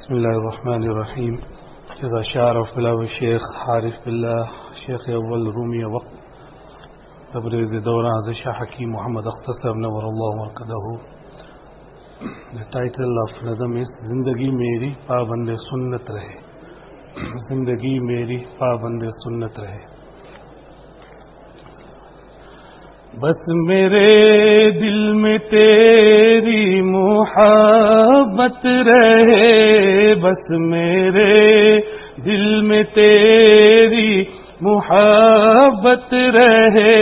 بسم الله الرحمن الرحيم. إذا شعر فلاو الشيخ حارث بالله شيخ أول رومي وقت تبريز دورة عزيشة حكيم محمد اختصر نور الله مرقده. ٹائٹل آف نظم اس زندگی میری پابند سنت رہے، زندگی میری پابند سنت رہے. بس میرے دل میں تیری محبت رہے، بس میرے دل میں تیری محبت رہے،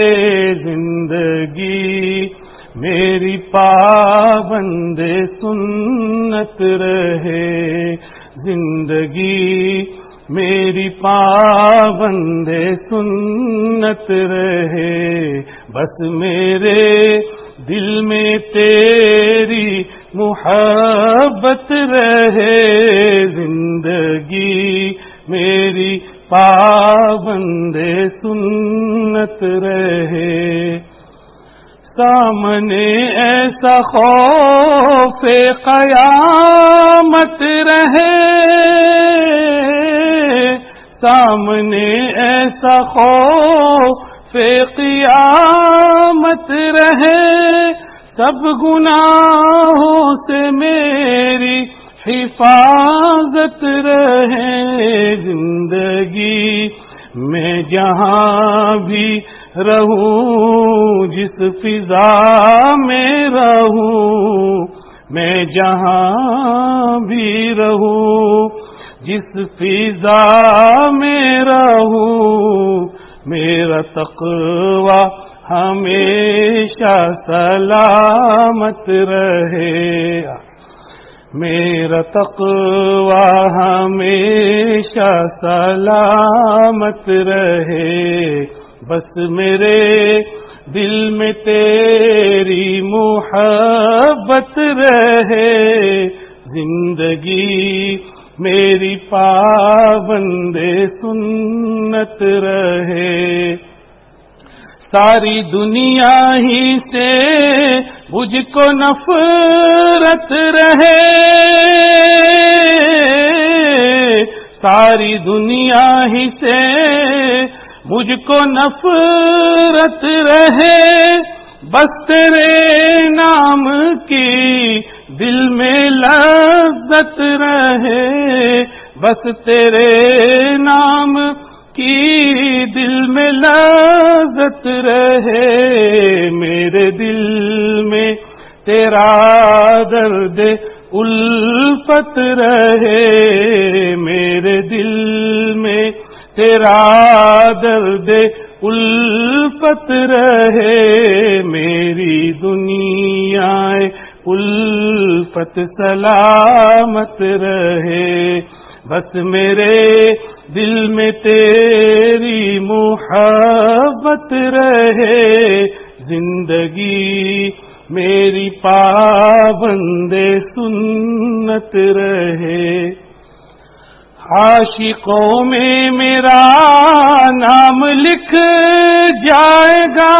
زندگی میری پابند سنت رہے، زندگی میری پابند سنت رہے. بس میرے دل میں تیری محبت رہے، زندگی میری پابند سنت رہے. سامنے ایسا خوف قیامت رہے، سامنے ایسا خوف قیامت رہے، سب گناہوں سے میری حفاظت رہے. زندگی میں جہاں بھی رہوں، جس فضا میں رہوں، میں جہاں بھی رہوں، جس فضا میں رہوں، میرا تقوی ہمیشہ سلامت رہے، میرا تقوی ہمیشہ سلامت رہے. بس میرے دل میں تیری محبت رہے، زندگی میری پابند سنت رہے. ساری دنیا ہی سے مجھ کو نفرت رہے، ساری دنیا ہی سے مجھ کو نفرت رہے، بس تیرے نام کی دل میں لذت رہے، بس تیرے نام کی دل میں لذت رہے. میرے دل میں تیرا درد الفت رہے، میرے دل میں تیرا درد الفت رہے، میری دنیا الفت سلامت رہے. بس میرے دل میں تیری محبت رہے، زندگی میری پابند سنت رہے. عاشقوں میں میرا نام لکھ جائے گا،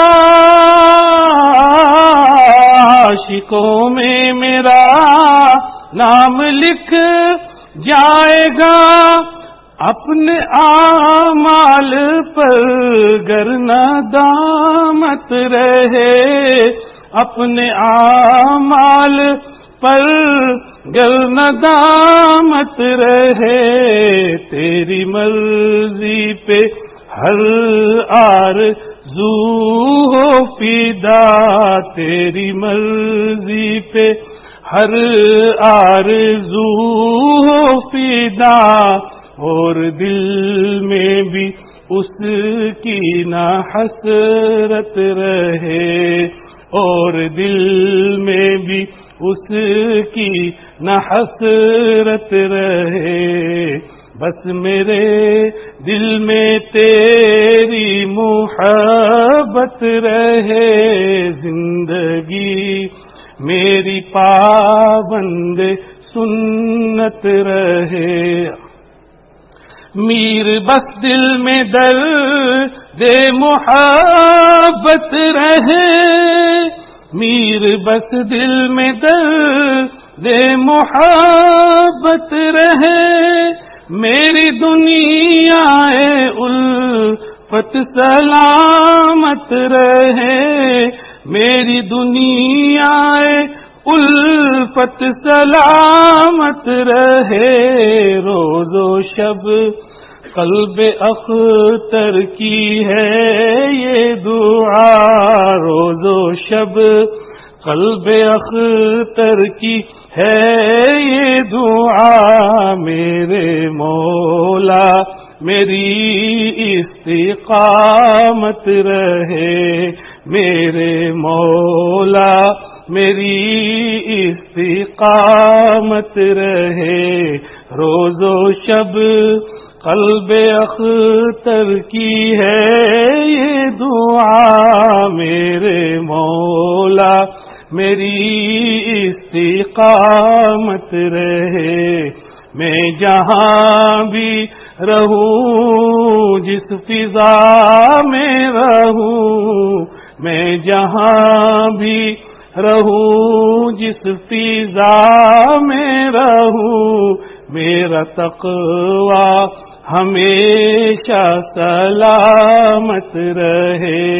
عاشقوں میں میرا نام لکھ جائے گا، اپنے اعمال پر گر ندامت رہے، اپنے اعمال پر گر ندامت رہے. تیری مرضی پہ ہر آرزو ہو فدا، تیری مرضی پہ ہر آرزو ہو فدا، اور دل میں بھی اس کی نہ حسرت رہے، اور دل میں بھی اس کی نہ حسرت رہے. بس میرے دل میں تیری محبت رہے، زندگی میری پابند سنت رہے. میر بس دل میں درد محبت رہے، میر بس دل میں درد محبت محبت رہے میری دنیا الفت سلامت رہے میری دنیا الفت سلامت رہے روز و شب قلب اختر کی ہے یہ دعا روز و شب قلب اختر کی ہے یہ دعا میرے مولا میری استقامت رہے میرے مولا میری استقامت رہے روز و شب قلب اختر کی ہے یہ دعا میرے مولا میری استقامت رہے میں جہاں بھی رہوں جس فضا میں رہوں میں جہاں بھی رہوں جس فضا میں رہوں میرا تقوی ہمیشہ سلامت رہے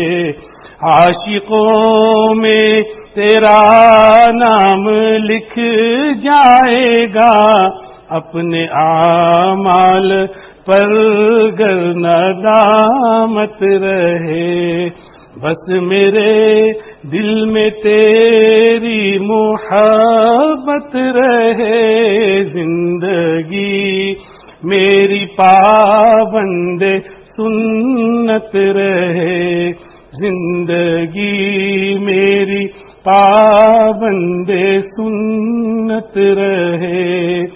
عاشقوں میں تیرا نام لکھ جائے گا اپنے اعمال پر گر ندامت رہے بس میرے دل میں تیری محبت رہے زندگی میری پابند سنت رہے زندگی میری پابند سنت رہے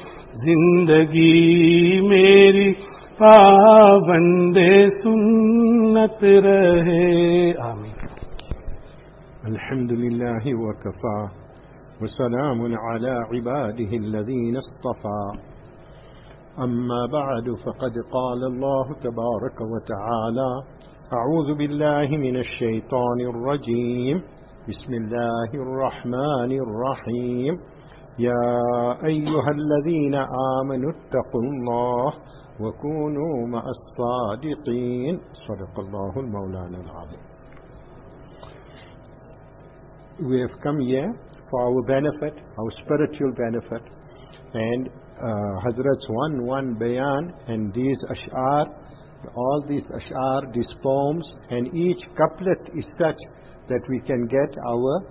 زندگی میری پابند سنت رہے آمین الحمد لله وكفى وسلام على عباده الذين اصطفى أما بعد فقد قال الله تبارك وتعالى أعوذ بالله من الشيطان الرجيم بسم الله الرحمن الرحيم يا أيها الذين آمنوا اتقوا الله وكونوا مع الصادقين صدق الله المولانا العظيم. We have come here for our benefit, our spiritual benefit, and Hazrat's one bayan and these ash'ar, all these ash'ar, these poems, and each couplet is such that we can get our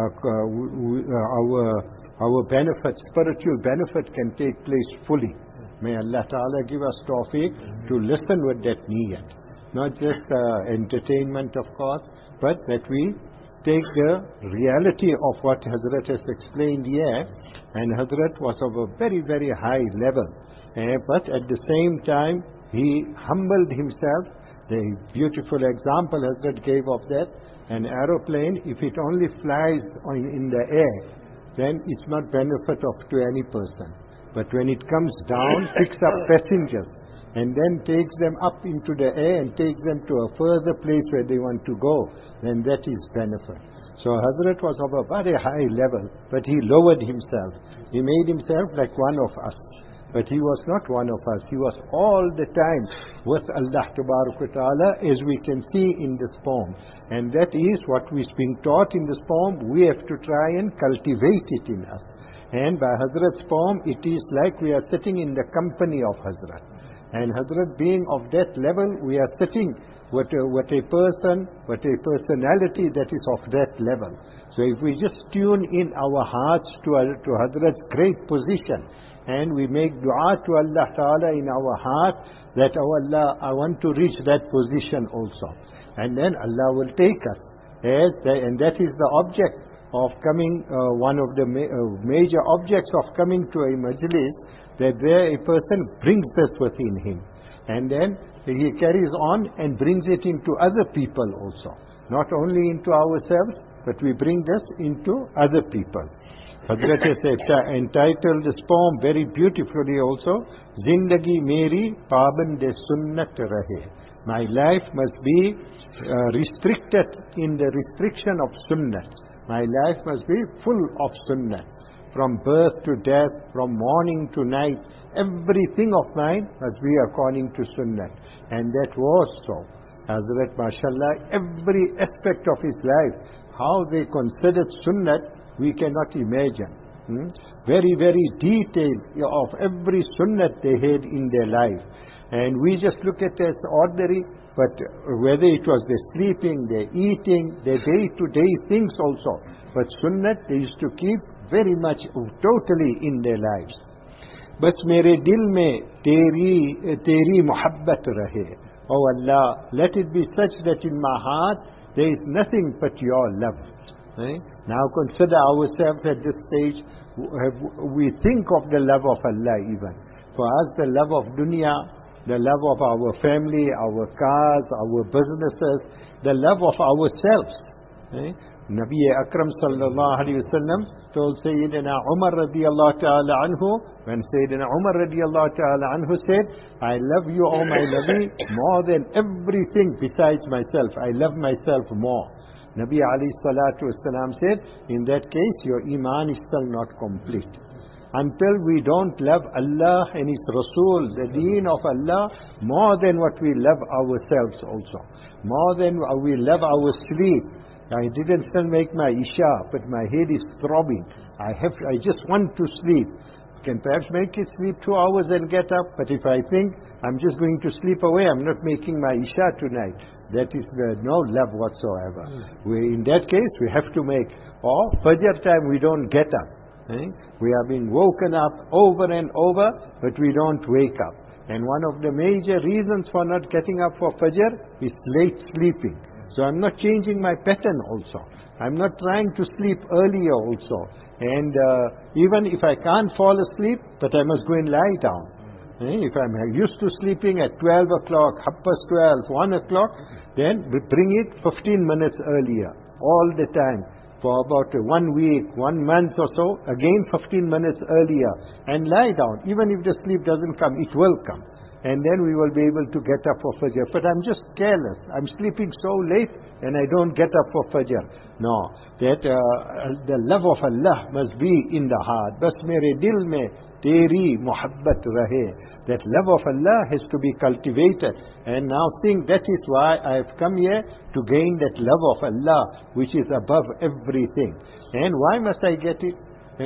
benefit, spiritual benefit can take place fully. May Allah Ta'ala give us tawfiq to listen with that niyat. Not just entertainment, of course, but that we take the reality of what Hazrat has explained here. And Hazrat was of a very, very high level. But at the same time, he humbled himself. The beautiful example Hazrat gave of that, an aeroplane, if it only flies in the air, then it's not benefit to any person. But when it comes down, picks up passengers, and then takes them up into the air and takes them to a further place where they want to go, then that is benefit. So Hazrat was of a very high level, but he lowered himself. He made himself like one of us. But he was not one of us. He was all the time with Allah Ta'ala, as we can see in this poem. And that is what is being taught in this poem. We have to try and cultivate it in us. And by Hazrat's poem, it is like we are sitting in the company of Hazrat. And Hazrat being of that level, we are sitting with a person, with a personality that is of that level. So if we just tune in our hearts to Hazrat's great position, and we make dua to Allah Ta'ala in our heart that, oh Allah, I want to reach that position also. And then Allah will take us. And that is the object of coming, one of the major objects of coming to a majlis, that there a person brings this within him. And then he carries on and brings it into other people also. Not only into ourselves, but we bring this into other people. Hazrat has entitled this poem very beautifully also, Zindagi Meri Pabande Sunnat Rahe. My life must be restricted in the restriction of Sunnat. My life must be full of Sunnat. from birth to death, from morning to night, everything of mine must be according to Sunnah. And that was so. Hazrat, mashallah, every aspect of his life, how they considered Sunnah, we cannot imagine. Very, very detailed of every Sunnah they had in their life. And we just look at it as ordinary, but whether it was their sleeping, their eating, their day-to-day things also. But Sunnah they used to keep very much totally in their lives. But mere dil mein teri muhabbat rahe. Oh Allah, let it be such that in my heart there is nothing but your love. Now consider ourselves at this stage. We think of the love of Allah even. For us the love of dunya, the love of our family, our cars, our businesses, the love of ourselves. Nabi Akram sallallahu alayhi wa sallam told Sayyidina Umar radiyallahu ta'ala anhu, when Sayyidina Umar radiyallahu ta'ala anhu said, I love you, O my Nabi, more than everything besides myself. I love myself more. Nabi alayhi salatu wasalam said, in that case your iman is still not complete. Until we don't love Allah and His Rasul, the deen of Allah, more than what we love ourselves also. More than we love our sleep. I didn't still make my Isha, but my head is throbbing. I just want to sleep. Can perhaps make it sleep 2 hours and get up, but if I think I'm just going to sleep away, I'm not making my Isha tonight. That is no love whatsoever. In that case, we have to make, or Fajr time we don't get up. We are being woken up over and over, but we don't wake up. And one of the major reasons for not getting up for Fajr is late sleeping. So I'm not changing my pattern also. I'm not trying to sleep earlier also. And even if I can't fall asleep, but I must go and lie down. If I'm used to sleeping at 12 o'clock, 12:30, 1 o'clock, then bring it 15 minutes earlier, all the time. For about 1 week, 1 month or so, again 15 minutes earlier, and lie down. Even if the sleep doesn't come, it will come. And then we will be able to get up for Fajr. But I'm just careless. I'm sleeping so late and I don't get up for Fajr. No, that the love of Allah must be in the heart. Bas mere dil mein teri muhabbat rahe. That love of Allah has to be cultivated. And now think that is why I have come here to gain that love of Allah, which is above everything. And why must I get it?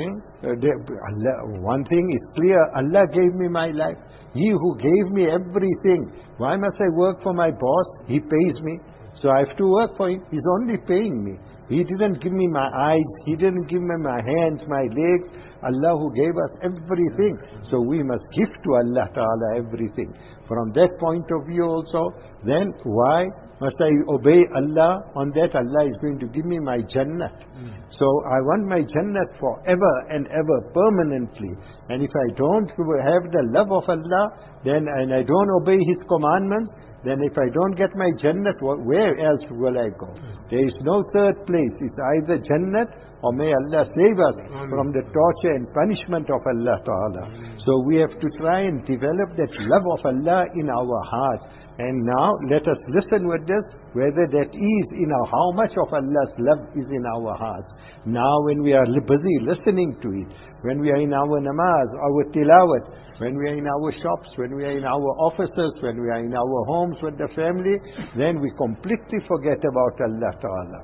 One thing is clear, Allah gave me my life. He who gave me everything. Why must I work for my boss? He pays me. So I have to work for him. He's only paying me. He didn't give me my eyes. He didn't give me my hands, my legs. Allah who gave us everything. So we must give to Allah Ta'ala everything. From that point of view also, then why must I obey Allah? On that Allah is going to give me my Jannah. So I want my Jannah forever and ever, permanently. And if I don't have the love of Allah, then and I don't obey His commandments, then if I don't get my Jannah, where else will I go? There is no third place. It's either Jannah or may Allah save us from the torture and punishment of Allah Ta'ala. So we have to try and develop that love of Allah in our heart. And now let us listen with this, whether that is how much of Allah's love is in our hearts. Now when we are busy listening to it, when we are in our namaz, our tilawat, when we are in our shops, when we are in our offices, when we are in our homes with the family, then we completely forget about Allah Ta'ala.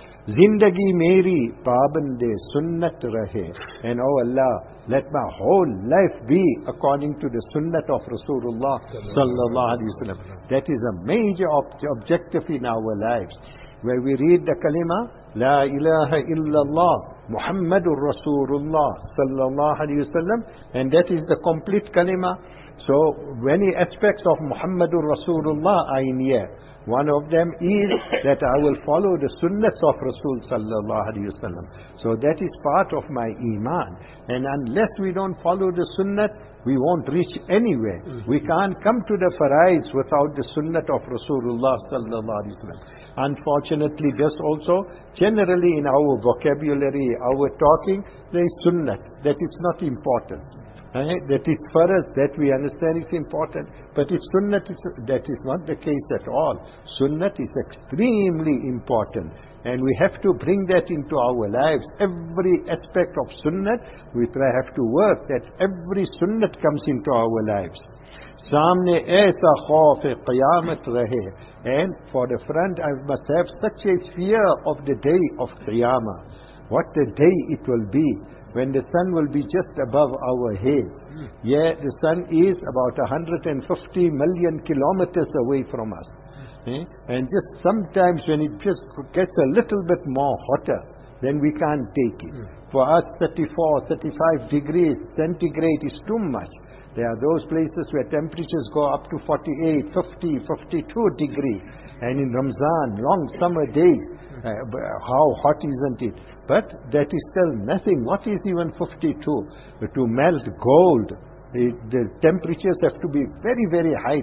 Zindagi meri pabande sunnat rahe. And oh Allah, let my whole life be according to the sunnat of Rasulullah sallallahu alaihi wasallam. That is a major objective in our lives. Where we read the kalima, La ilaha illallah, Muhammadur Rasulullah sallallahu alaihi wasallam, and that is the complete kalima. So many aspects of Muhammadur Rasulullah are in here. One of them is that I will follow the sunnahs of Rasul sallallahu alaihi wasallam. So that is part of my iman. And unless we don't follow the sunnah, we won't reach anywhere. We can't come to the farais without the sunnah of Rasulullah sallallahu alaihi wasallam. Unfortunately, this also, generally in our vocabulary, our talking, there is sunnah. That is not important. That is for us, that we understand is important. But if sunnah that is not the case at all. Sunnah is extremely important. And we have to bring that into our lives. Every aspect of sunnat, we have to work that every sunnat comes into our lives. Samne aisa khauf qiyamat rahe. And for the front, I must have such a fear of the day of Qiyamah. What a day it will be when the sun will be just above our head. Yeah, the sun is about 150 million kilometers away from us. And just sometimes when it just gets a little bit more hotter, then we can't take it. For us, 34, 35 degrees centigrade is too much. There are those places where temperatures go up to 48, 50, 52 degrees. And in Ramzan, long summer days, how hot isn't it? But that is still nothing. What is even 52? To melt gold, the temperatures have to be very, very high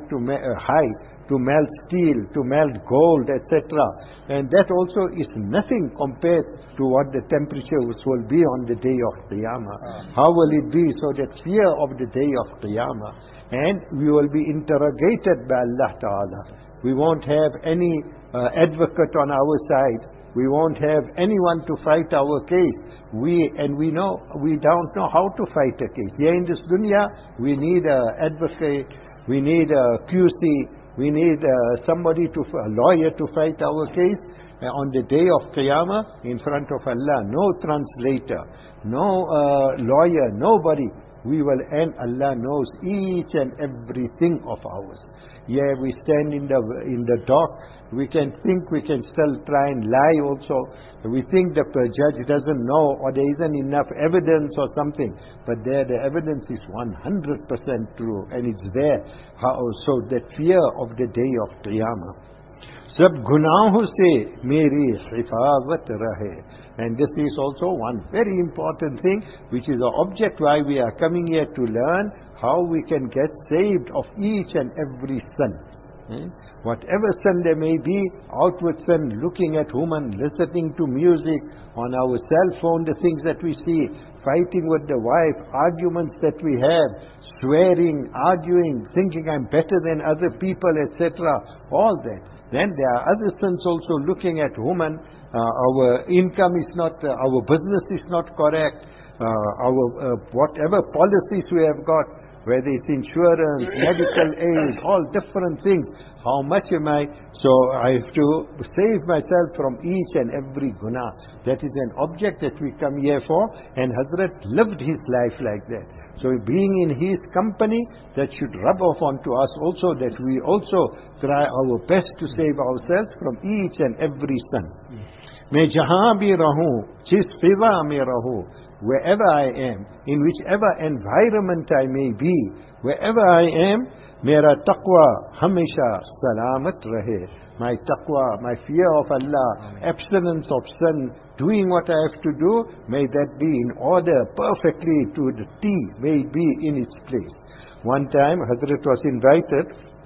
to melt steel, to melt gold, etc. And that also is nothing compared to what the temperatures will be on the day of Qiyamah. How will it be? So that fear of the day of Qiyamah. And we will be interrogated by Allah Ta'ala. We won't have any advocate on our side. We won't have anyone to fight our case. We don't know how to fight a case. Here in this dunya, we need an advocate, we need a QC, we need a lawyer to fight our case. On the day of Qiyamah, in front of Allah, no translator, no lawyer, nobody. We will, and Allah knows each and everything of ours. Yeah, we stand in the dock. We can think, we can still try and lie also. We think the judge doesn't know, or there isn't enough evidence or something. But there the evidence is 100% true, and it's there. So that fear of the day of Qiyamah. Sab gunaho se meri hifazat rahe. And this is also one very important thing, which is the object why we are coming here to learn how we can get saved of each and every sin. Whatever sin there may be, outward sin, looking at women, listening to music, on our cell phone, the things that we see, fighting with the wife, arguments that we have, swearing, arguing, thinking I'm better than other people, etc. All that. Then there are other sins also, looking at women, our income is not, our business is not correct, our whatever policies we have got, whether it's insurance, medical aid, all different things. How much am I? So I have to save myself from each and every guna. That is an object that we come here for, and Hazrat lived his life like that. So being in his company, that should rub off onto us also, that we also try our best to save ourselves from each and every sin. Mai jahan bhi rahu, jis fiza mein rahu, wherever I am, in whichever environment I may be, wherever I am, mera taqwa hamesha salamat rahe. My taqwa, my fear of Allah, abstinence of sin, doing what I have to do, may that be in order perfectly to the T, may it be in its place. One time Hazrat was invited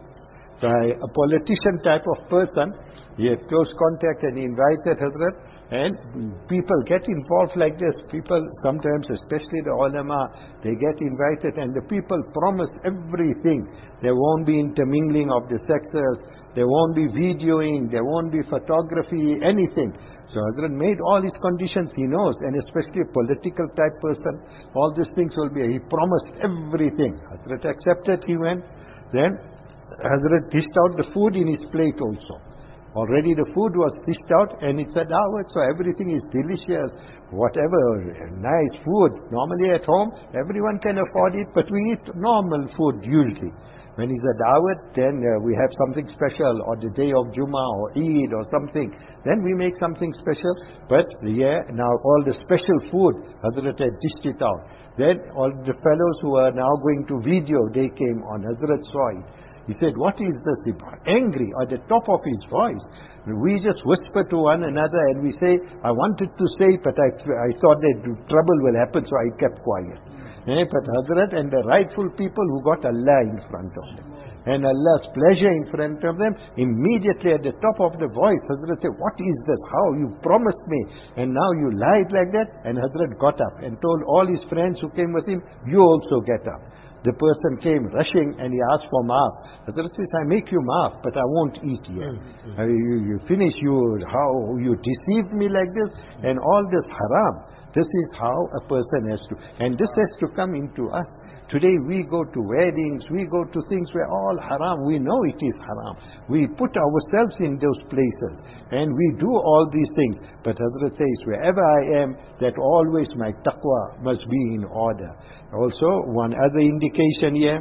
by a politician type of person. He had close contact and he invited Hazrat. And people get involved like this. People sometimes, especially the ulama, they get invited and the people promise everything. There won't be intermingling of the sexes, there won't be videoing, there won't be photography, anything. So Hazrat made all his conditions, he knows, and especially a political type person, all these things will be, he promised everything. Hazrat accepted, he went. Then Hazrat dished out the food in his plate also. Already the food was dished out and it's a dawat, so everything is delicious. Whatever nice food, normally at home, everyone can afford it, but we eat normal food usually. When it's a dawat, then we have something special, or the day of Jummah or Eid or something. Then we make something special. But yeah, now all the special food, Hazrat had dished it out. Then all the fellows who are now going to video, they came on. Hazrat saw it. He said, what is this? He got angry at the top of his voice. We just whisper to one another and we say, I wanted to say, but I thought that trouble will happen, so I kept quiet. But Hazrat and the rightful people who got Allah in front of them, and Allah's pleasure in front of them, immediately at the top of the voice, Hazrat said, what is this? How? You promised me, and now you lied like that? And Hazrat got up and told all his friends who came with him, you also get up. the person came rushing and he asked for maaf. Hazrat says, I make you maaf, but I won't eat yet. You finish, how you deceived me like this, and all this haram. This is how a person has to, and this has to come into us. Today we go to weddings, we go to things where all haram, we know it is haram. We put ourselves in those places and we do all these things. But Hazrat says, wherever I am, that always my taqwa must be in order. Also, one other indication here,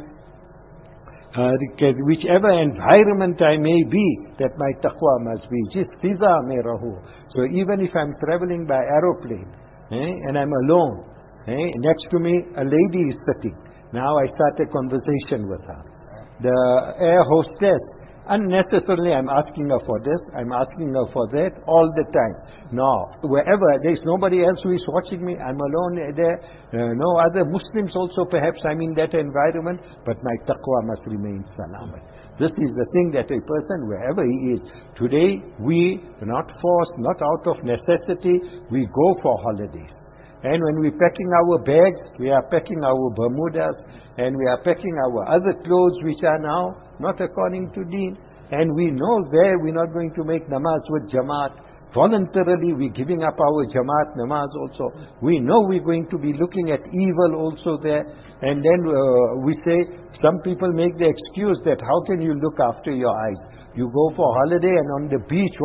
whichever environment I may be, that my taqwa must be. Jis fiza mein rahu. So even if I'm traveling by aeroplane, and I'm alone, next to me a lady is sitting. Now I start a conversation with her. The air hostess, unnecessarily I'm asking her for this, I'm asking her for that all the time. No, wherever there's nobody else who is watching me, I'm alone there, no other Muslims also, perhaps I'm in that environment, but my taqwa must remain salamat. This is the thing that a person, wherever he is, today we, not forced, not out of necessity, we go for holidays. And when we're packing our bags, we are packing our Bermudas, and we are packing our other clothes which are now not according to deen. And we know there we're not going to make namaz with Jamaat. Voluntarily we're giving up our Jamaat namaz also. We know we're going to be looking at evil also there. And then we say, some people make the excuse that how can you look after your eyes? You go for holiday and on the beach,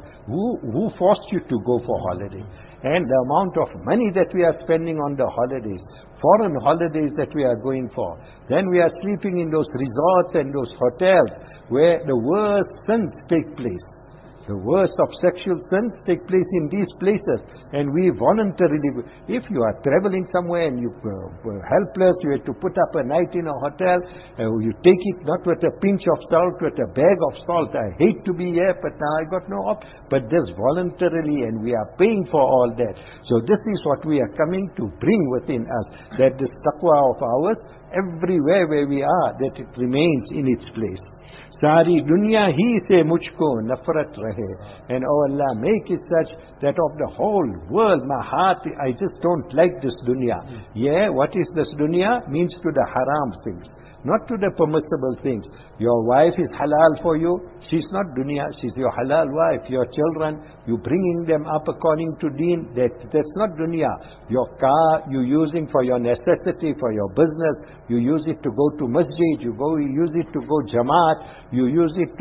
who forced you to go for holiday? And the amount of money that we are spending on the holidays, foreign holidays that we are going for. Then we are sleeping in those resorts and those hotels where the worst sins take place. The worst of sexual sins take place in these places, and we voluntarily, if you are traveling somewhere and you were helpless, you had to put up a night in a hotel, you take it not with a pinch of salt, with a bag of salt. I hate to be here, but now I got no option. But this voluntarily, and we are paying for all that. So this is what we are coming to bring within us, that this taqwa of ours, everywhere where we are, that it remains in its place. Sari dunya hi se mujhko nafrat rahe. And oh Allah, make it such that of the whole world, my heart, I just don't like this dunya. Yeah, what is this dunya? Means to the haram things, not to the permissible things. Your wife is halal for you, she's not dunya, she's your halal wife. Your children, you bringing them up according to deen, that's not dunya. Your car, you using for your necessity, for your business, you use it to go to masjid, you use it to go jamaat, you use it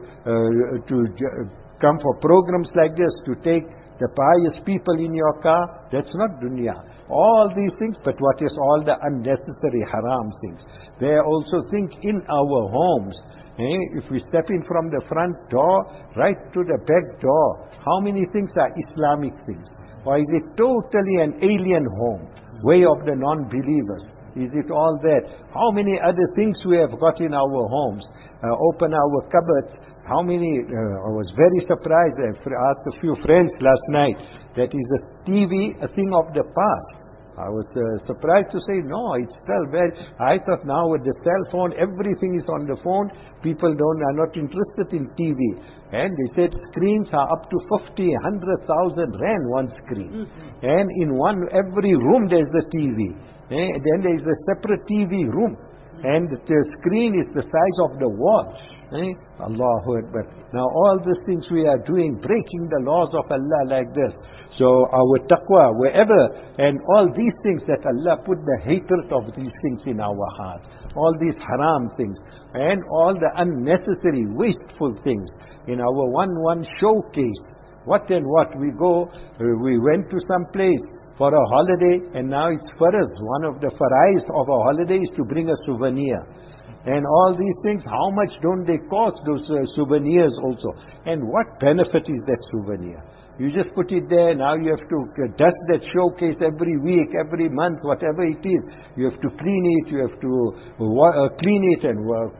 to come for programs like this, to take the pious people in your car. That's not dunya. All these things, but what is all the unnecessary haram things? They also think in our homes. If we step in from the front door right to the back door, how many things are Islamic things? Or is it totally an alien home, way of the non-believers? Is it all that? How many other things we have got in our homes? Open our cupboards. How many? I was very surprised. I asked a few friends last night, that is a TV, a thing of the past. I was surprised to say, no, it's still very. I thought now with the cell phone, everything is on the phone. People are not interested in TV. And they said screens are up to 50, 100,000 rand one screen. And in every room there's a TV. Then there's a separate TV room. And the screen is the size of the wall. Allahu Akbar. Now all these things we are doing, breaking the laws of Allah like this. So our taqwa, wherever, and all these things that Allah put the hatred of these things in our heart, all these haram things, and all the unnecessary, wasteful things in our one showcase. What and what we go, we went to some place for a holiday, and now it's farz. One of the farais of a holiday is to bring a souvenir. And all these things, how much don't they cost, those souvenirs also? And what benefit is that souvenir? You just put it there, now you have to dust that showcase every week, every month, whatever it is. You have to clean it, you have to clean it and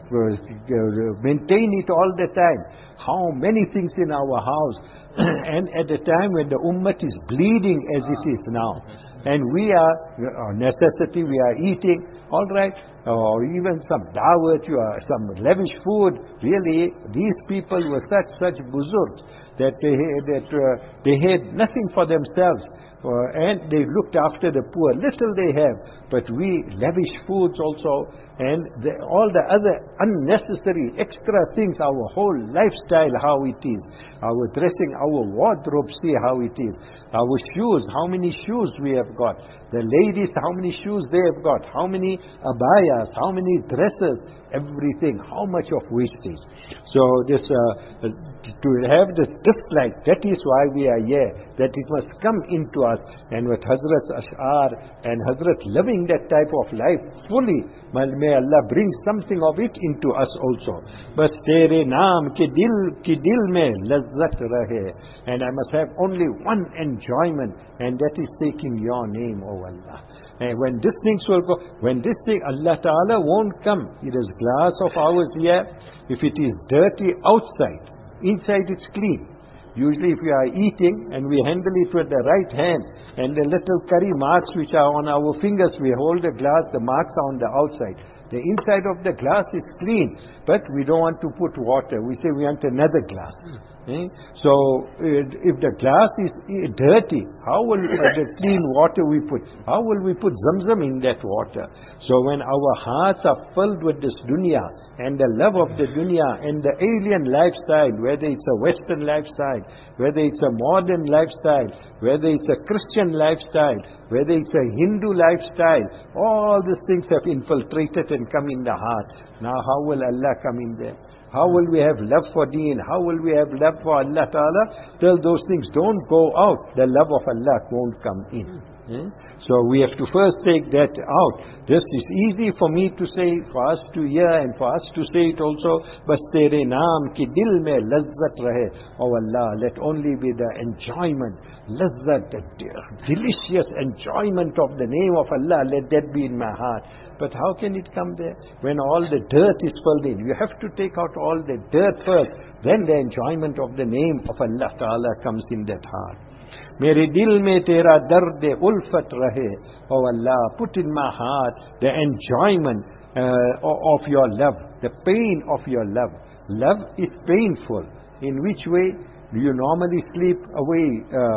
maintain it all the time. How many things in our house. And at the time when the ummah is bleeding as it is now, and we are, necessity, we are eating, all right, or even some dawat, some lavish food. Really, these people were such buzurgs that they had nothing for themselves, and they looked after the poor, little they have. But we, lavish foods also, and all the other unnecessary extra things, our whole lifestyle, how it is, our dressing, our wardrobe, see how it is, our shoes, how many shoes we have got, the ladies, how many shoes they have got, how many abayas, how many dresses, everything, how much of wastage. So this to have this dislike, that is why we are here, that it must come into us. And with Hazrat Ash'ar and Hazrat living that type of life fully, may Allah bring something of it into us also. Bas tere naam ke dil mein lazzat rahe. And I must have only one enjoyment, and that is taking your name, O Allah. And when these things will go, when this thing, Allah Ta'ala won't come. It is glass of ours here. If it is dirty outside, inside it's clean. Usually if we are eating and we handle it with the right hand, and the little curry marks which are on our fingers, we hold the glass, the marks are on the outside. The inside of the glass is clean, but we don't want to put water. We say we want another glass. So if the glass is dirty, how will the clean water we put? How will we put Zamzam in that water? So when our hearts are filled with this dunya and the love of the dunya and the alien lifestyle, whether it's a Western lifestyle, whether it's a modern lifestyle, whether it's a Christian lifestyle, whether it's a Hindu lifestyle, all these things have infiltrated and come in the heart. Now how will Allah come in there? How will we have love for deen? How will we have love for Allah Ta'ala? Till those things don't go out, the love of Allah won't come in. So we have to first take that out. This is easy for me to say, for us to hear and for us to say it also. Bas tere naam ki dil mein lazzat rahe. Oh Allah, let only be the enjoyment, lazzat, the delicious enjoyment of the name of Allah, let that be in my heart. But how can it come there? When all the dirt is filled in. You have to take out all the dirt first. Then the enjoyment of the name of Allah Ta'ala comes in that heart. Mere dil mein tera dard ulfat rahe. Oh Allah, put in my heart the enjoyment of your love, the pain of your love. Love is painful. In which way? You normally sleep away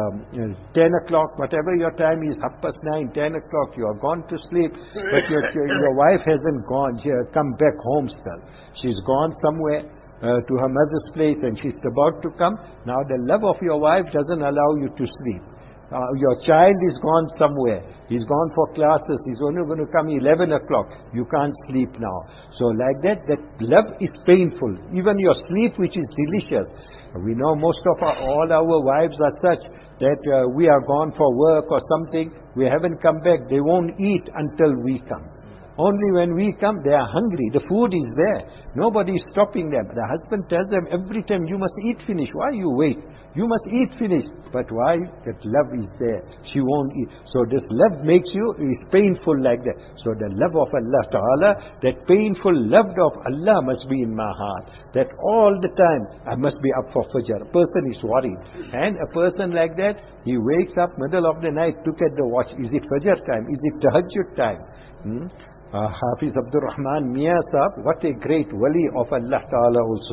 10 o'clock, whatever your time is, 9:30, 10 o'clock, you are gone to sleep, but your wife hasn't gone, she has come back home still. She's gone somewhere to her mother's place and she's about to come. Now the love of your wife doesn't allow you to sleep. Your child is gone somewhere. He's gone for classes. He's only going to come 11 o'clock. You can't sleep now. So like that love is painful. Even your sleep, which is delicious. We know most of all our wives are such that we are gone for work or something. We haven't come back. They won't eat until we come. Only when we come, they are hungry. The food is there. Nobody is stopping them. The husband tells them every time, you must eat finish. Why you wait? You must eat finish. But why? That love is there. She won't eat. So this love makes you, is painful like that. So the love of Allah Ta'ala, that painful love of Allah must be in my heart. That all the time, I must be up for Fajr. A person is worried. And a person like that, he wakes up middle of the night, look at the watch. Is it Fajr time? Is it Tahajjud time? Hafiz Abdul Rahman Mia Sahab, what a great wali of Allah Ta'ala also.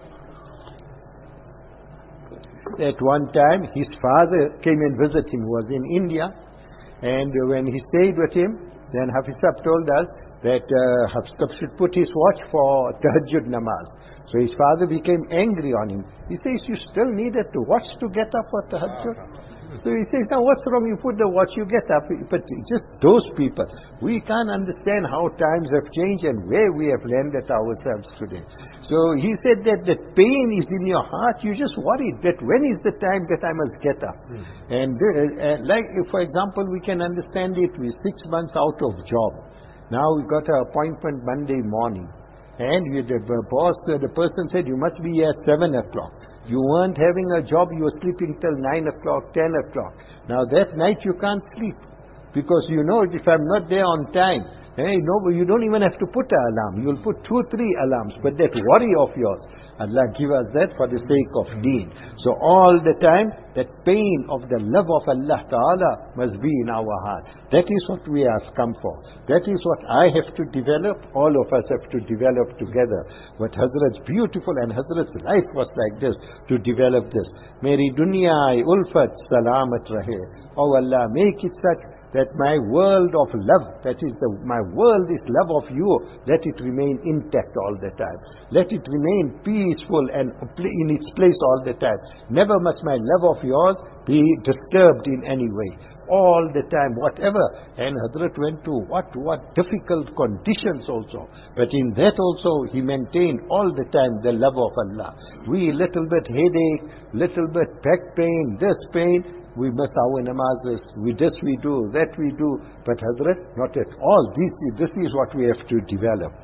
At one time, his father came and visited him, was in India, and when he stayed with him, then Hafiz Sahab told us that Hafiz Sahab should put his watch for Tahajjud Namaz. So his father became angry on him. He says, you still needed to watch to get up for Tahajjud? So he says, now what's wrong? You put the watch, you get up. But just those people, we can't understand how times have changed and where we have landed ourselves today. So he said that the pain is in your heart. You just worried that when is the time that I must get up? And like, if, for example, we can understand it, we're 6 months out of job. Now we got an appointment Monday morning. And the boss, the person said, you must be here at 7 o'clock. You weren't having a job, you were sleeping till 9 o'clock, 10 o'clock. Now that night you can't sleep. Because you know, if I'm not there on time, you don't even have to put an alarm. You'll put 2 or 3 alarms. But that worry of yours, Allah give us that for the sake of deen. So all the time, that pain of the love of Allah Ta'ala must be in our heart. That is what we have come for. That is what I have to develop. All of us have to develop together. But Hazrat's beautiful and Hazrat's life was like this, to develop this. Meri dunya ulfat salamat rahe. Oh Allah, make it such that my world of love, that is my world is love of you, let it remain intact all the time. Let it remain peaceful and in its place all the time. Never must my love of yours be disturbed in any way. All the time, whatever. And Hazrat went to what difficult conditions also. But in that also, he maintained all the time the love of Allah. We little bit headache, little bit back pain, this pain, we miss our namazes, we do, that we do. But Hazrat, not at all. This is what we have to develop.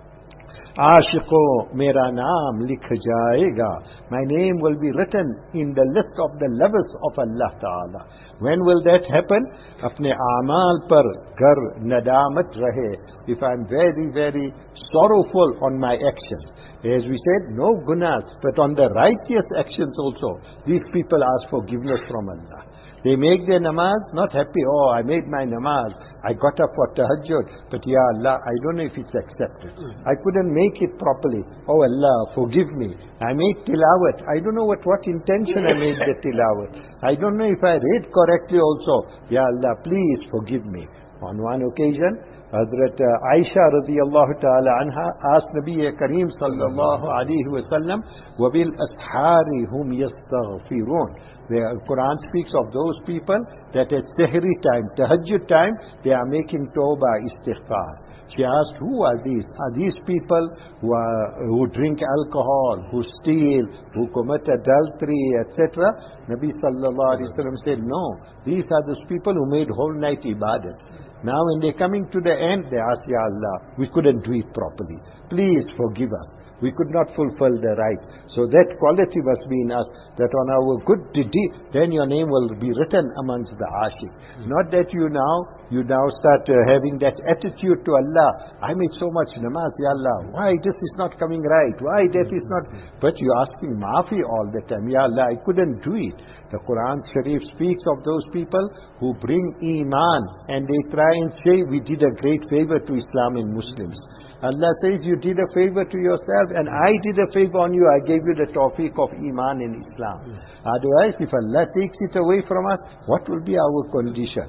Aashiqo mera naam likh jayega. My name will be written in the list of the lovers of Allah Ta'ala. When will that happen? Apne a'mal par gar nadamat rahe. If I'm very, very sorrowful on my actions. As we said, no gunas, but on the righteous actions also, these people ask forgiveness from Allah. They make their namaz, not happy, oh, I made my namaz, I got up for tahajjud, but Ya Allah, I don't know if it's accepted. I couldn't make it properly. Oh Allah, forgive me. I made tilawat. I don't know what intention I made the tilawat. I don't know if I read correctly also. Ya Allah, please forgive me. On one occasion, Hazrat Aisha radiyallahu ta'ala anha asked Nabi Kareem sallallahu alayhi wa sallam, وَبِالْأَسْحَارِ هُمْ يَسْتَغْفِرُونَ. The Quran speaks of those people that at Sehri time, Tahajjud time, they are making Tawbah, Istighfar. She asked, who are these? Are these people who drink alcohol, who steal, who commit adultery, etc.? Nabi sallallahu alayhi wa sallam said, no, these are those people who made whole night ibadat. Now when they're coming to the end, they ask, Ya Allah, we couldn't do it properly. Please forgive us. We could not fulfill the right. So that quality must be in us, that on our good deed, then your name will be written amongst the Ashiq. Not that you now start having that attitude to Allah. I made so much namaz, Ya Allah. Why this is not coming right? Why that is not? But you're asking maafi all the time. Ya Allah, I couldn't do it. The Quran Sharif speaks of those people who bring Iman and they try and say, we did a great favor to Islam and Muslims. Allah says, you did a favor to yourself and I did a favor on you. I gave you the tawfiq of Iman in Islam. Otherwise, if Allah takes it away from us, what will be our condition?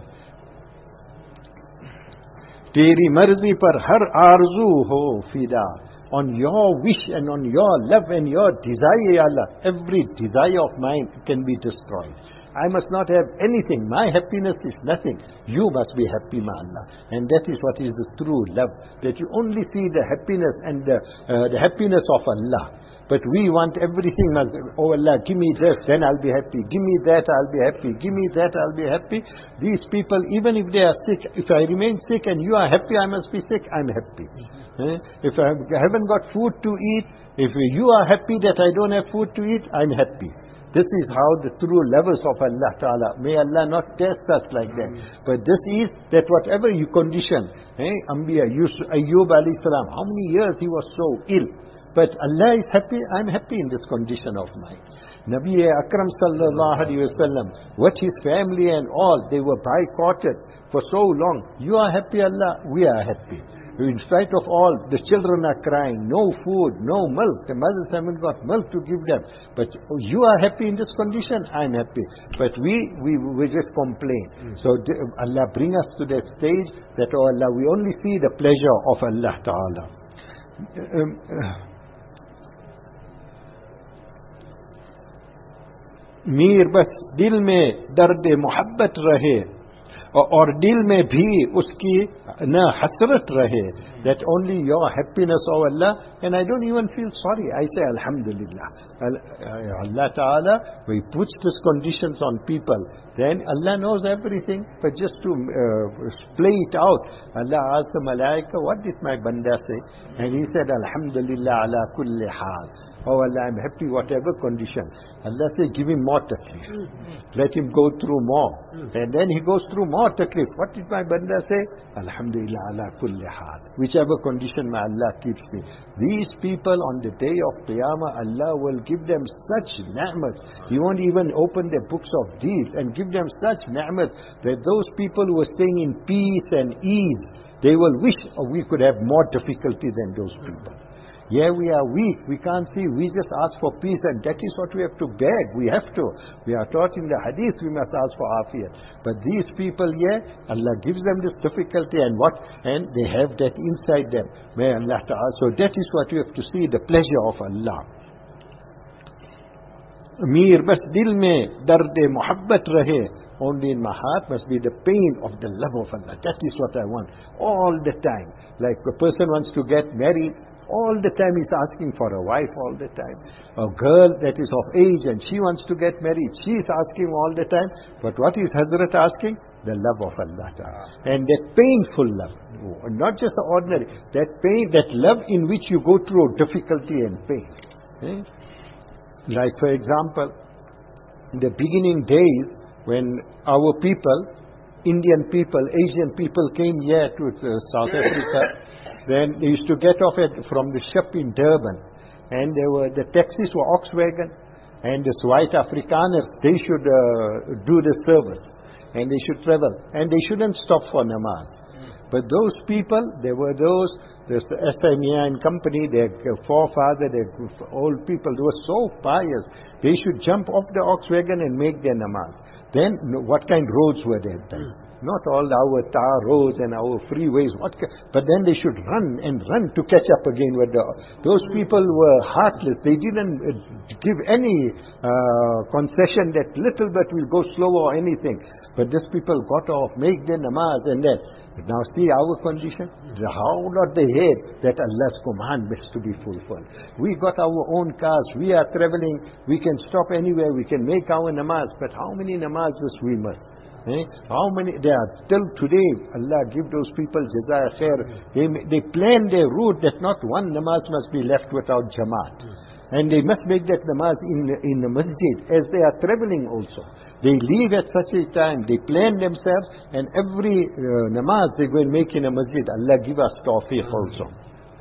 Teri marzi par har arzu ho fida. On your wish and on your love and your desire, Ya Allah, every desire of mine can be destroyed. I must not have anything. My happiness is nothing. You must be happy, Ma Allah. And that is what is the true love. That you only see the happiness and the happiness of Allah. But we want everything. Oh Allah, give me this, then I'll be happy. Give me that, I'll be happy. Give me that, I'll be happy. These people, even if they are sick, if I remain sick and you are happy, I must be sick, I'm happy. If I haven't got food to eat, if you are happy that I don't have food to eat, I'm happy. This is how the true lovers of Allah Ta'ala. May Allah not test us like that. But this is that whatever you condition, Anbiya, Ayyub alayhi salam, how many years he was so ill. But Allah is happy, I'm happy in this condition of mine. Nabi Akram sallallahu alayhi wa sallam, what his family and all, they were boycotted for so long. You are happy, Allah, we are happy. In spite of all, the children are crying, no food, no milk. The mothers haven't got milk to give them. But you are happy in this condition, I'm happy. But we just complain. So Allah bring us to that stage that, oh Allah, we only see the pleasure of Allah Ta'ala. Mir बस दिल में दर्द मोहब्बत रहे और दिल में भी उसकी न हसरत रहे, that only your happiness, oh Allah, and I don't even feel sorry. I say Alhamdulillah. Allah Ta'ala, He puts these conditions on people. Then Allah knows everything, but just to play it out, Allah asked the Malaika, what did my banda say? And he said, Alhamdulillah ala kulli hal. Oh Allah, I'm happy whatever condition. Allah says, give him more taklif. Let him go through more. And then he goes through more taklif. What did my banda say? Alhamdulillah ala kulli hal. Whichever condition my Allah keeps me. These people on the day of Qiyamah, Allah will give them such ni'mat. He won't even open their books of deeds and give them such ni'mat that those people who are staying in peace and ease, they will wish we could have more difficulty than those people. Yeah, we are weak. We can't see. We just ask for peace, and that is what we have to beg. We have to. We are taught in the hadith we must ask for afiyat. But these people, Allah gives them this difficulty, and they have that inside them. May Allah Ta'ala. So that is what you have to see, the pleasure of Allah. Mir bas dil mein dard muhabbat rahe. Only in my heart must be the pain of the love of Allah. That is what I want all the time. Like a person wants to get married, all the time he's asking for a wife all the time. A girl that is of age and she wants to get married, she is asking all the time. But what is Hazrat asking? The love of Allah Ta'ala. And that painful love, not just the ordinary, that pain, that love in which you go through difficulty and pain. Like for example, in the beginning days, when our people, Indian people, Asian people came here to South Africa, then they used to get off from the ship in Durban, and the taxis were Volkswagen, and this white Afrikaners, they should do the service, and they should travel, and they shouldn't stop for namaz. But those people, there were this SMEA and company, their forefathers, their old people, they were so pious, they should jump off the Volkswagen and make their namaz. Then, what kind of roads were there then? Not all our tar roads and our freeways. But then they should run to catch up again with those people were heartless. They didn't give any concession that little bit will go slow or anything. But these people got off, make their namaz and that. Now see our condition. How not they hate that Allah's command is to be fulfilled. We got our own cars. We are traveling. We can stop anywhere. We can make our namaz. But how many namazes we must? How many? They are still today. Allah give those people jazaa khair. They plan their route that not one namaz must be left without jamaat. And they must make that namaz in the masjid as they are traveling also. They leave at such a time, they plan themselves, and every namaz they go and make in a masjid. Allah give us tawfiq also.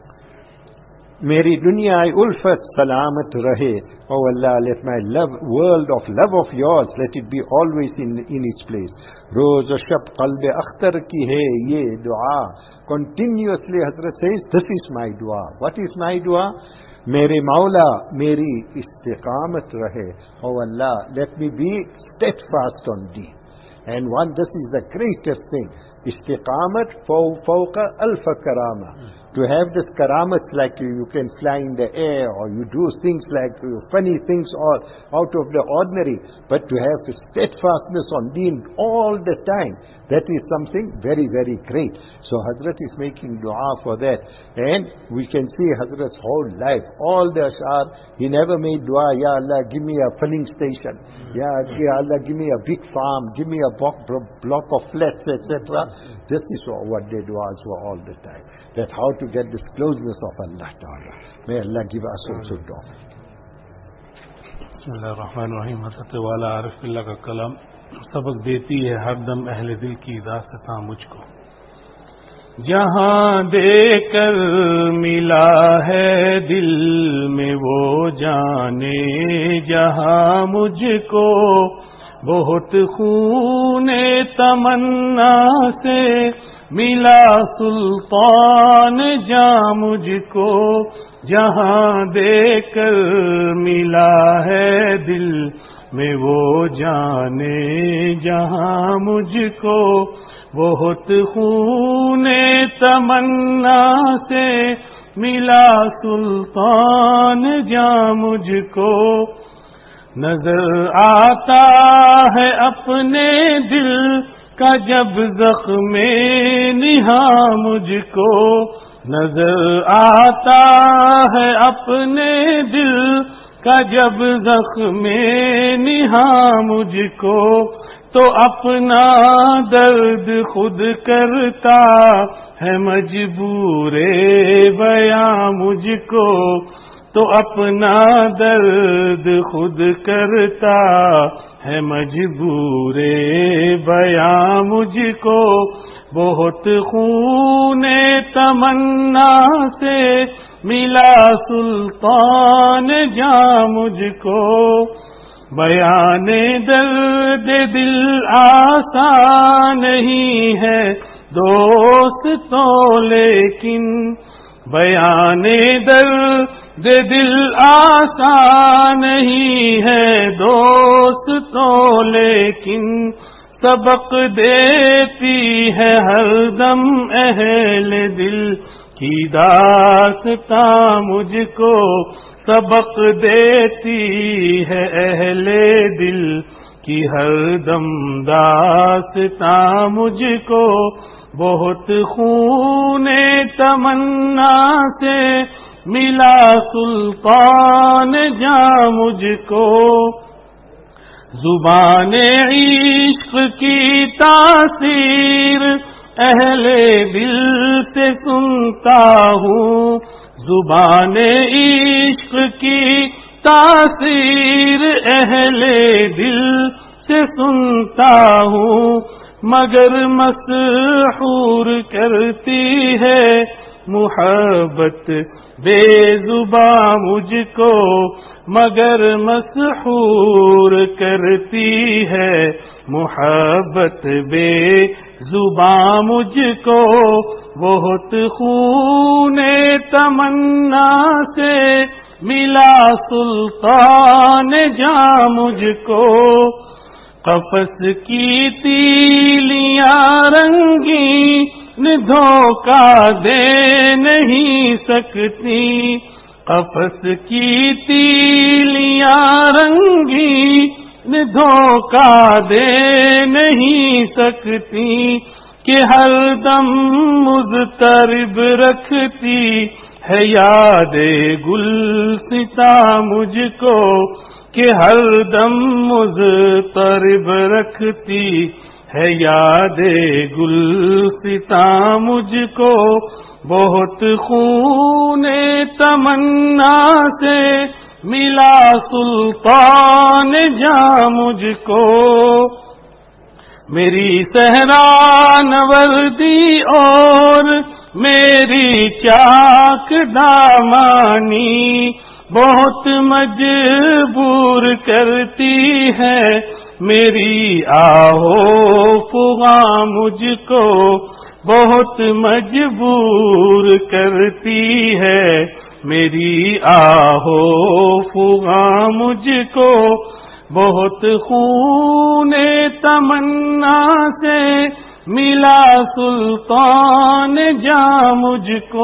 Meri dunya ulfat salamat rahe. Oh Allah, let my world of love of yours, let it be always in its place. Roz shab qalb akhtar ki hai ye dua. Continuously Hazrat says, this is my dua. What is my dua? Mere Maula, meri istiqamat rahe. Oh Allah, let me be steadfast on Deen. And this is the greatest thing. Istiqamat fawqa alfa karama. To have this karamat like you can fly in the air, or you do things like funny things out of the ordinary, but to have steadfastness on Deen all the time, that is something very, very great. So Hazrat is making dua for that. And we can see Hazrat's whole life, all the ash'ar, he never made dua, Ya Allah, give me a filling station. Ya Allah, give me a big farm, give me a block of flats, etc. This is what their duas were all the time. That how to get this closeness of Allah Ta'ala. May Allah give us also dua. बिस्मिल्लाहिर्रहमानिर्रहीम। हज़रत वाला आरिफ बिल्लाह का कलाम सबक देती है हरदम अहले दिल की दास्तां मुझको। जहाँ देकर मिला है दिल में वो जाने, जहाँ मुझको बहुत खूने तमन्ना से मिला सुल्तान, जहाँ मुझको जहाँ देकर मिला है दिल में वो जाने, जहाँ मुझको बहुत खूने तमन्ना से मिला सुल्तान, जहाँ मुझको नजर आता है अपने दिल का जब ज़ख्मे निहा, मुझको नजर आता है अपने दिल का जब ज़ख्मे निहा, मुझको तो अपना दर्द खुद करता है मजबूरे बयां, मुझको तो अपना दर्द खुद करता है मजबूरे बयां, मुझको बहुत खूने तमन्ना से मिला सुल्तान, जहाँ मुझको बयाने दर्द दिल आसान नहीं है दोस्त तो, लेकिन بیان درد دل آسان نہیں ہے دوست تو، لیکن سبق دیتی ہے ہر دم اہل دل کی داستاں مجھ کو، سبق دیتی ہے اہل دل کی ہر دم داستاں مجھ کو، بہت خون تمنا سے ملا سلطان جاں مجھ کو، زبان عشق کی تاثیر اہل دل سے سنتا ہوں، زبان عشق کی تاثیر اہل دل سے سنتا ہوں، مگر مسحور کرتی ہے محبت بے زباں مجھ کو، مگر مسحور کرتی ہے محبت بے زباں مجھ کو، بہت خون تمنا سے ملا سلطان جاں مجھ کو، قفس کی تیلیاں رنگین دھوکہ دے نہیں سکتی، قفس کی تیلیاں رنگین دھوکہ دے نہیں سکتی، کہ ہر دم مضطرب رکھتی ہے یاد گلستاں مجھ کو، کہ ہر دم مضطرب رکھتی ہے یاد گلستاں مجھ کو، بہت خون تمنا سے ملا سلطان جاں مجھ کو، میری صحرا وردی اور میری چاک دامانی بہت مجبور کرتی ہے میری آہو فغاں مجھ کو، بہت مجبور کرتی ہے میری آہو فغاں مجھ کو، بہت خون تمنا سے ملا سلطان جاں مجھ کو،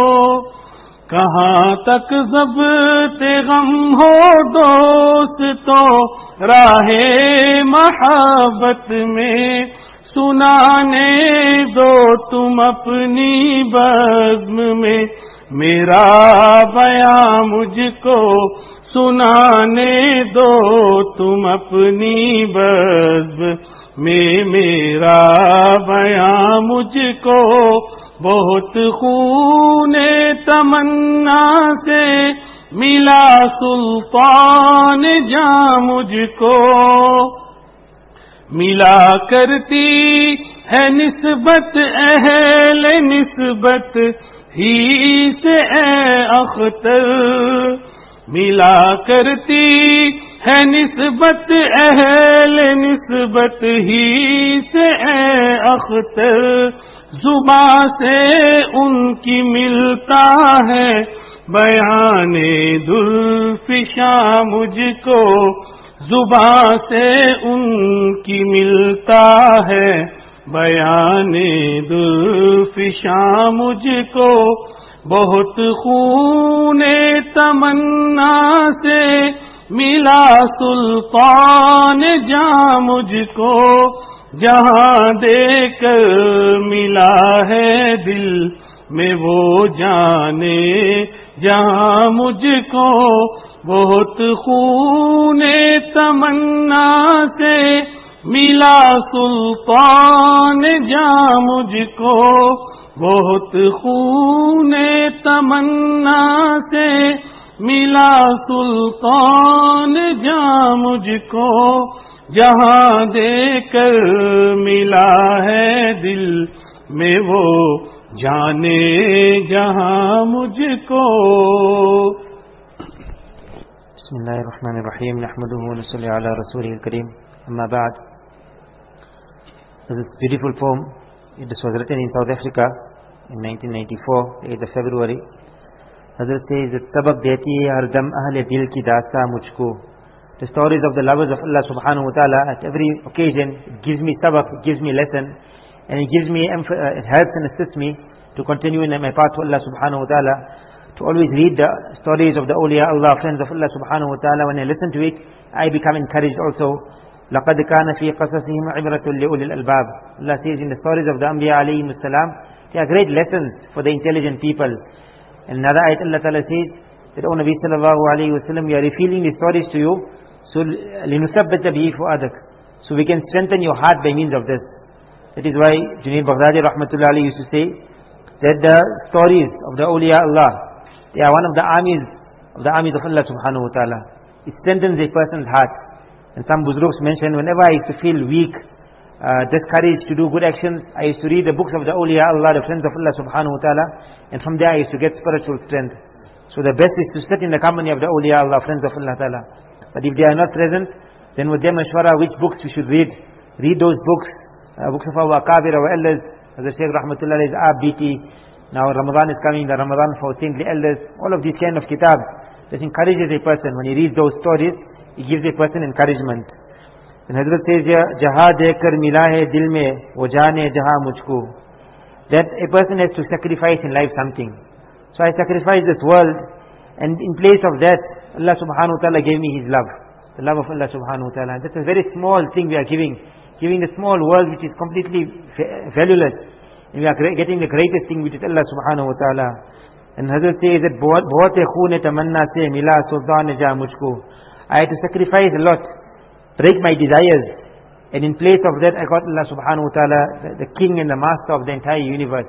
کہاں تک ضبط غم ہو دوست تو راہ محبت میں سنانے دو تم اپنی بزم میں، میرا بیان مجھ کو سنانے دو تم اپنی بزم میں، میرا بیان مجھ کو، بہت خون تمنا سے ملا سلطان جاں مجھ کو، ملا کرتی ہے نسبت اہل نسبت ہی سے اے اختر، ملا کرتی ہے نسبت اہل نسبت ہی سے اے اختر، زباں سے ان کی ملتا ہے بیان دلفشاں مجھ کو، زباں سے ان کی ملتا ہے بیان دلفشاں مجھ کو، بہت خون تمنا سے ملا سلطان جاں مجھ کو، جہاں دے کر ملا ہے دل میں وہ جانے جہاں مجھ کو، بہت خون تمنا سے ملا سلطان جاں مجھ کو، بہت خون تمنا سے ملا سلطان جاں مجھ کو، جہاں دے کر ملا ہے دل میں وہ جانے جہاں مجھ کو۔ بسم اللہ الرحمن الرحیم، نحمدہ ونصلی علی رسولہ الکریم، اما بعد. This beautiful poem, it was written in South Africa in 1994, 8th of February. Hazrat says that sabak deti hai har dam ahle dil ki dasta mujhko. The stories of the lovers of Allah subhanahu wa ta'ala, at every occasion it gives me sabak, it gives me lesson, and it gives me it helps and assists me to continue in my path to Allah subhanahu wa ta'ala, to always read the stories of the awliya Allah, friends of Allah subhanahu wa ta'ala. When I listen to it, I become encouraged also. لَقَدْ كَانَ فِي قَصَصِهِمْ عِبْرَةٌ لِأُولِي الْأَلْبَابِ. Allah says in the stories of the Anbiya alayhim salam, they are great lessons for the intelligent people. And another ayat Allah Ta'ala says that, O Nabi sallallahu alayhi wa sallam, we are revealing these stories to you, so لِنُثَبَّتَ بِهِ فُؤَادَكَ, so we can strengthen your heart by means of this. That is why Junaid Baghdadi rahmatullahi alayhi used to say that the stories of the awliya Allah, they are one of the armies of Allah subhanahu wa ta'ala. It strengthens a person's heart. And some Buzruks mentioned, whenever I used to feel weak, discouraged to do good actions, I used to read the books of the awliya Allah, the friends of Allah subhanahu wa ta'ala, and from there I used to get spiritual strength. So the best is to sit in the company of the awliya Allah, friends of Allah ta'ala. But if they are not present, then with them mashwara which books we should read. Read those books, books of our Akabir, our elders, as the Shaykh rahmatullah is BT. Now Ramadan is coming, the Ramadan for saintly elders, all of these kind of kitabs that encourages a person. When he reads those stories, it gives a person encouragement. And Hazrat says here, Jaha dekar mila hai dil mein, wo jaane jaha mujhko. That a person has to sacrifice in life something. So I sacrificed this world, and in place of that, Allah subhanahu wa ta'ala gave me His love. The love of Allah subhanahu wa ta'ala. That's a very small thing we are giving. Giving the small world which is completely valueless. And we are getting the greatest thing which is Allah subhanahu wa ta'ala. And Hazrat says that, bahut khoon tamanna se mila sultan ja mujhko. I had to sacrifice a lot, break my desires, and in place of that I got Allah subhanahu wa ta'ala, the king and the master of the entire universe.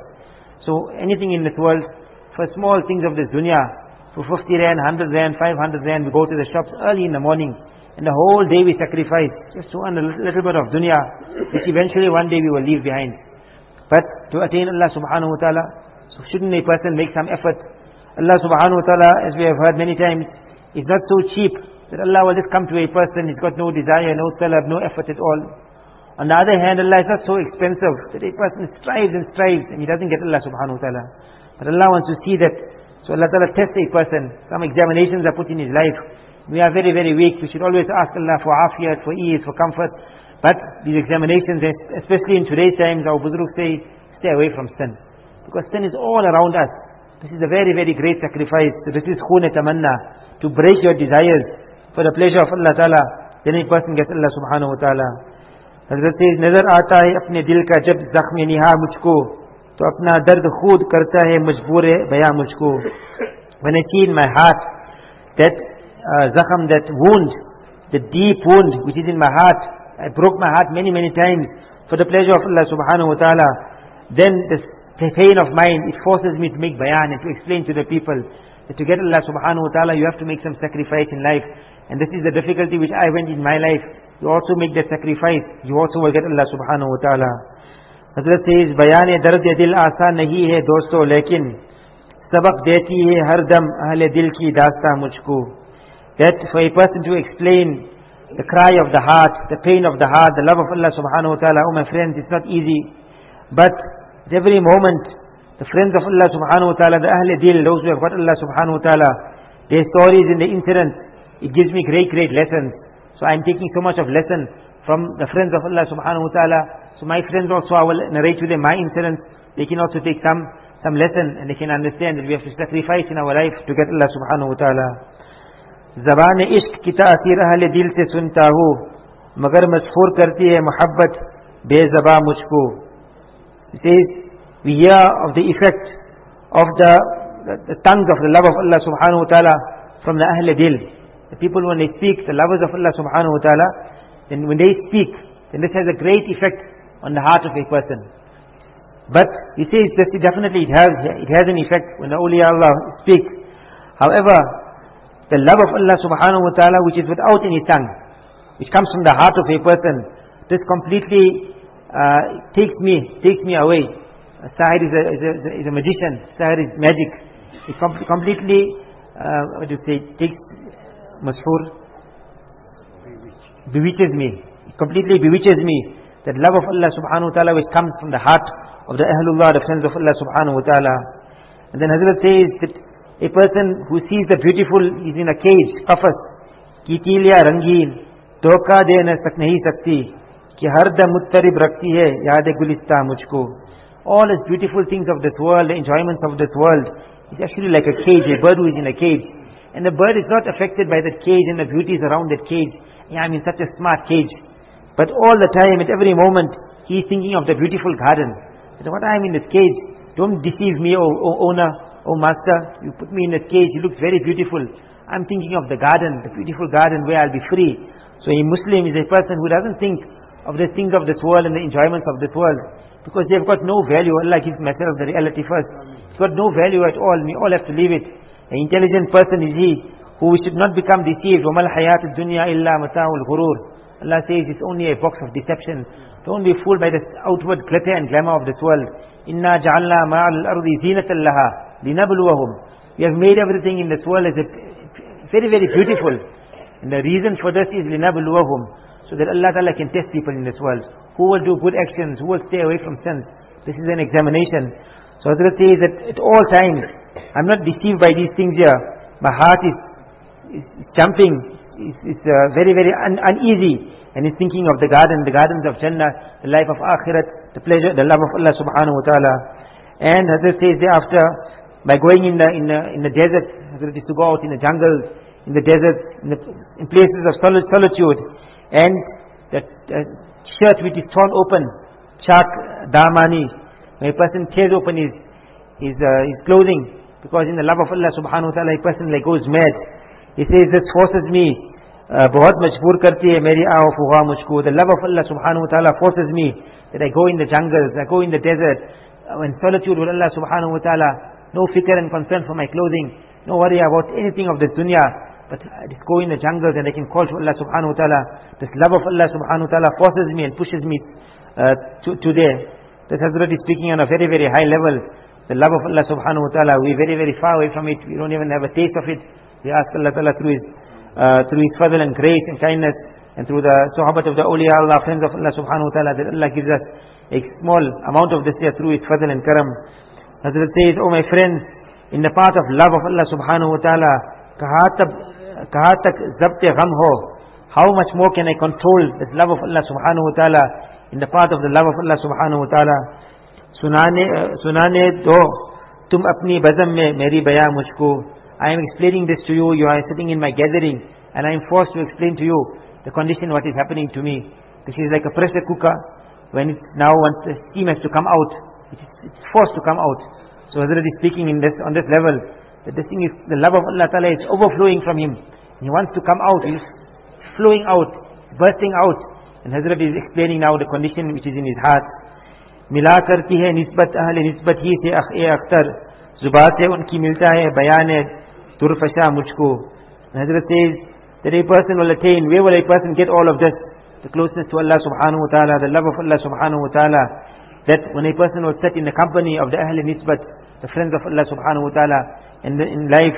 So anything in this world, for small things of this dunya, for 50 rand, 100 rand, 500 rand, we go to the shops early in the morning, and the whole day we sacrifice, just to earn a little bit of dunya, which eventually one day we will leave behind. But to attain Allah subhanahu wa ta'ala, so shouldn't a person make some effort? Allah subhanahu wa ta'ala, as we have heard many times, is not so cheap that Allah will just come to a person, he's got no desire, no talab, no effort at all. On the other hand, Allah is not so expensive that a person strives and he doesn't get Allah subhanahu wa ta'ala. But Allah wants to see that. So Allah ta'ala tests a person. Some examinations are put in his life. We are very, very weak. We should always ask Allah for afiyat, for ease, for comfort. But these examinations, especially in today's times, our Buzruk say, stay away from sin. Because sin is all around us. This is a very, very great sacrifice. So this is khoon tamanna, to break your desires for the pleasure of Allah Ta'ala. Then a person gets Allah subhanahu wa ta'ala. Hazrat says, nazar aata hai apne dil ka jab zakhme niha mujhko, to apna dard khud karta hai majboor baya mujhko. When I see in my heart that zakham, that wound, the deep wound which is in my heart, I broke my heart many, many times for the pleasure of Allah subhanahu wa ta'ala, then this pain of mine, it forces me to make bayan and to explain to the people that to get Allah subhanahu wa ta'ala, you have to make some sacrifice in life. And this is the difficulty which I went in my life. You also make that sacrifice, you also will get Allah subhanahu wa ta'ala. Hazrat says, bayane dard dil aasan nahi hai dosto, lekin sabak deti hai har dam ahle dil ki dasta mujhko. That for a person to explain the cry of the heart, the pain of the heart, the love of Allah subhanahu wa ta'ala, oh my friends, it's not easy. But at every moment, the friends of Allah subhanahu wa ta'ala, the ahle dil, those who have got Allah subhanahu wa ta'ala, their stories and the incidents, it gives me great, great lessons. So I'm taking so much of lesson from the friends of Allah subhanahu wa ta'ala. So my friends also, I will narrate to them my incidents. They can also take some lesson, and they can understand that we have to sacrifice in our life to get Allah subhanahu wa ta'ala. Zaban ishq ki ta'athir ahle dil se sunta hu, magar masfoor karti hai muhabbat bezaba mujhko. It says, we hear of the effect of the tongue of the love of Allah subhanahu wa ta'ala from the ahle dil. The people, when they speak, the lovers of Allah subhanahu wa ta'ala, then when they speak, then this has a great effect on the heart of a person. But he says that definitely it has an effect when the awliya Allah speak. However, the love of Allah subhanahu wa ta'ala, which is without any tongue, which comes from the heart of a person, this completely takes me away. Sahir is a magician. Sahir is magic. It completely, takes Mashhur bewitches me. It completely bewitches me. That love of Allah subhanahu wa ta'ala which comes from the heart of the Ahlullah, the friends of Allah subhanahu wa ta'ala. And then Hazrat says that a person who sees the beautiful is in a cage, qafas, ki tiliya rangeen, dhoka de na sak nahi sakti, ki har dam muttarib rakhti hai, yaad gulista mujhko. All these beautiful things of this world, the enjoyments of this world, is actually like a cage, a bird who is in a cage. And the bird is not affected by that cage and the beauties around that cage. Yeah, I'm in such a smart cage. But all the time, at every moment, he is thinking of the beautiful garden. So what I am in this cage, don't deceive me, O owner, O master. You put me in this cage, it looks very beautiful. I'm thinking of the garden, the beautiful garden where I'll be free. So a Muslim is a person who doesn't think of the things of this world and the enjoyments of this world, because they've got no value. Allah gives myself the reality first. It's got no value at all. We all have to leave it. An intelligent person is he who should not become deceived. وَمَا الْحَيَاةُ الدُّنْيَا إِلَّا مَتَاعُ الْغُرُورِ. Allah says it's only a box of deception. Don't be fooled by the outward glitter and glamour of this world. إِنَّا جَعَلْنَا مَا عَلَى الْأَرْضِ زِينَةً لَهَا لِنَبْلُوَهُمْ. We have made everything in this world as a very, very beautiful. And the reason for this is لِنَبْلُوَهُمْ, so that Allah Ta'ala can test people in this world. Who will do good actions? Who will stay away from sins? This is an examination. So Hazrat says that at all times, I'm not deceived by these things here. My heart is jumping, is very, very uneasy, and is thinking of the gardens of Jannah, the life of Akhirat, the pleasure, the love of Allah subhanahu wa ta'ala. And Hazrat says thereafter, by going in the desert, Hazrat used to go out in the jungles, in the deserts, in places of solitude, and that shirt which is torn open, chak damani, when a person tears open his clothing, because in the love of Allah subhanahu wa ta'ala a person like goes mad. He says, this forces me, bahut majboor karti hai meri aao fuha mujhko. The love of Allah subhanahu wa ta'ala forces me that I go in the jungles, I go in the desert, in solitude with Allah subhanahu wa ta'ala, no fikr and concern for my clothing, no worry about anything of this dunya, but I just go in the jungles and I can call to Allah subhanahu wa ta'ala. This love of Allah subhanahu wa ta'ala forces me and pushes me to there. This Hazrat is speaking on a very, very high level. The love of Allah subhanahu wa ta'ala, we're very, very far away from it. We don't even have a taste of it. We ask Allah ta'ala through His fadl and grace and kindness, and through the sahabat of the awliya Allah, friends of Allah subhanahu wa ta'ala, that Allah gives us a small amount of this here through His fadl and karam. Hazrat says, oh my friends, in the path of love of Allah subhanahu wa ta'ala, kaha tak zabt gham ho, how much more can I control this love of Allah subhanahu wa ta'ala in the path of the love of Allah subhanahu wa ta'ala. Sunane do tum apni bazam mein meri baya mujhko. I am explaining this to you. You are sitting in my gathering, and I am forced to explain to you the condition what is happening to me. This is like a pressure cooker. When it now once the steam has to come out, it's forced to come out. So Hazrat is speaking on this level, that this thing is, the love of Allah Ta'ala is overflowing from him. He wants to come out. He's flowing out, bursting out. And Hazrat is explaining now the condition which is in his heart. मिला करती है निस्बत अहले निस्बत ही से अख्तर, जुबान से उनकी मिलता है बयान तुरफशा मुझको. Hazrat says that a person will attain, where will a person get all of this? The closeness to Allah subhanahu wa ta'ala, the love of Allah subhanahu wa ta'ala, that when a person will sit in the company of the Ahle Nisbat, the friends of Allah subhanahu wa ta'ala, and in life,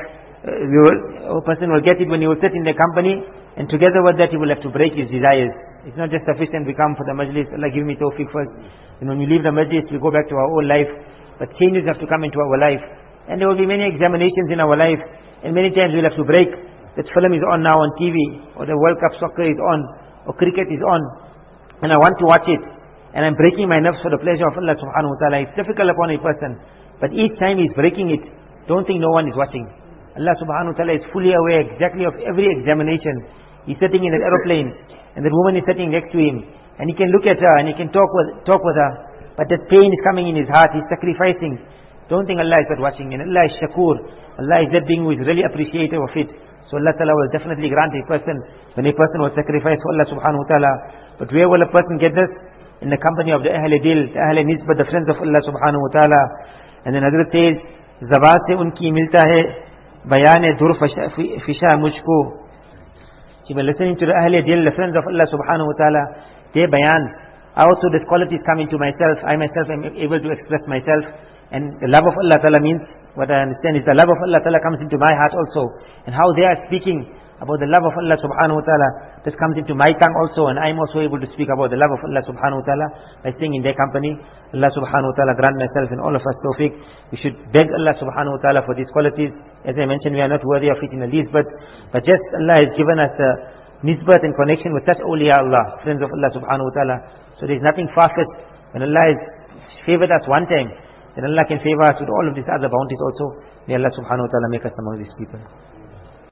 a person will get it when he will sit in their company, and together with that he will have to break his desires. It's not just sufficient we come for the majlis, Allah give me tawfiq first. And when we leave the majlis, we go back to our old life. But changes have to come into our life. And there will be many examinations in our life. And many times we'll have to break. That film is on now on TV, or the World Cup soccer is on, or cricket is on, and I want to watch it, and I'm breaking my nerves for the pleasure of Allah subhanahu wa ta'ala. It's difficult upon a person. But each time he's breaking it, don't think no one is watching. Allah subhanahu wa ta'ala is fully aware exactly of every examination. He's sitting in an aeroplane, and the woman is sitting next to him, and he can look at her, and he can talk with her, but that pain is coming in his heart, he's sacrificing. Don't think Allah is not watching, and Allah is shakur. Allah is that being who is really appreciative of it. So Allah Ta'ala will definitely grant a person, when a person will sacrifice for Allah subhanahu wa ta'ala. But where will a person get this? In the company of the Ahle Dil, the Ahle Nisbat, the friends of Allah subhanahu wa ta'ala. And then Hazrat says, Zabat se unki milta hai, bayan dur fisha mujhko. So by listening to the Ahle Dil, the friends of Allah subhanahu wa ta'ala, their bayan, also this qualities come into myself. I myself am able to express myself. And the love of Allah Ta'ala means, what I understand is the love of Allah Ta'ala comes into my heart also. And how they are speaking, about the love of Allah subhanahu wa ta'ala, this comes into my tongue also, and I'm also able to speak about the love of Allah subhanahu wa ta'ala by staying in their company. Allah subhanahu wa ta'ala grant myself and all of us tawfiq. We should beg Allah subhanahu wa ta'ala for these qualities. As I mentioned, we are not worthy of it in the least, but just Allah has given us a nisbat and connection with such awliya Allah, friends of Allah subhanahu wa ta'ala. So there is nothing far-fetched. When Allah has favored us one time, then Allah can favor us with all of these other bounties also. May Allah subhanahu wa ta'ala make us among these people.